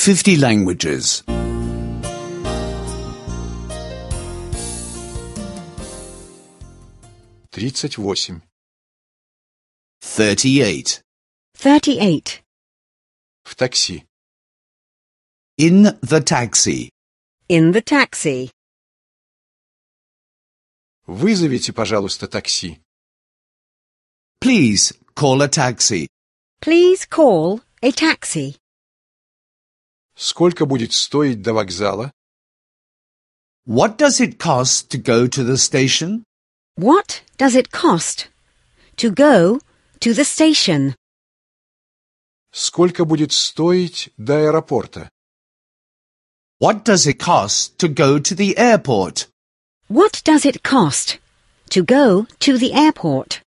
50 languages. 38. 38. 38. В такси. In the taxi. In the taxi. Вызовите, пожалуйста, такси. Please call a taxi. Please call a taxi. Сколько будет стоить до вокзала? What does it cost to go to the station? What does it cost to go to the station? Сколько будет стоить до аэропорта? What does it cost to go to the airport? What does it cost to go to the airport?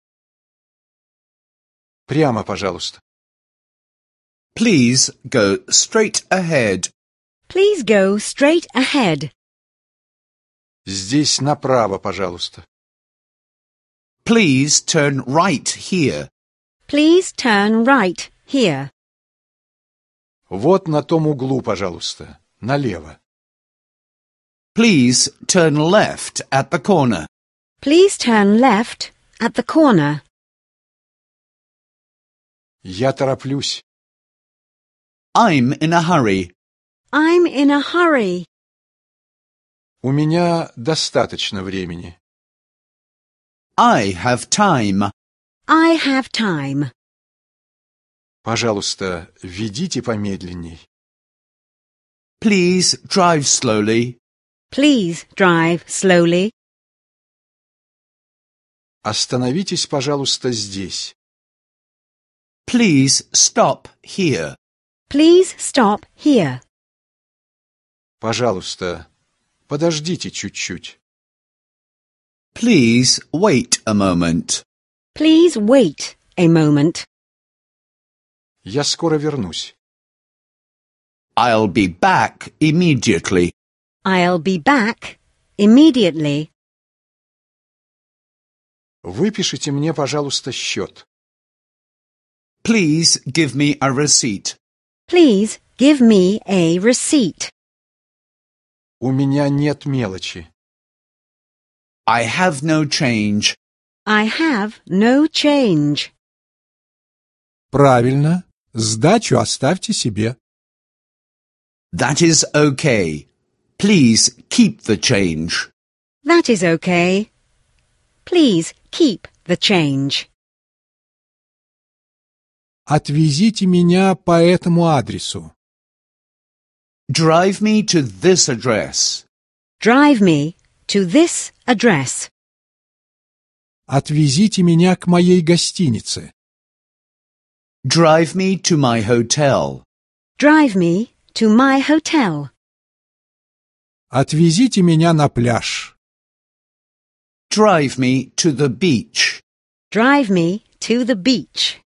Прямо, пожалуйста. Please go straight ahead. Please go straight ahead. Здесь направо, пожалуйста. Please turn right here. Please turn right here. Вот на том углу, пожалуйста. Налево. Please turn left at the corner. Please turn left at the corner. Я тороплюсь. I'm in a hurry. I'm in a hurry. У меня достаточно времени. I have time. I have time. Пожалуйста, ведите помедленней. Please drive slowly. Please drive slowly. Остановитесь, пожалуйста, здесь. Please stop here. Please stop here. Пожалуйста, подождите чуть-чуть. Please wait a moment. Please wait a moment. Я скоро вернусь. I'll be back immediately. I'll be back immediately. Выпишите мне, пожалуйста, счет. Please give me a receipt. Please give me a receipt. У меня нет мелочи. I have no change. I have no change. Правильно. Сдачу оставьте себе. That is okay. Please keep the change. That is okay. Please keep the change. Отвезите меня по этому адресу. Drive me to this address. Drive me to this address. Отвезите меня к моей гостинице. Drive me to my hotel. Drive me to my hotel. Отвезите меня на пляж. Drive me to the beach. Drive me to the beach.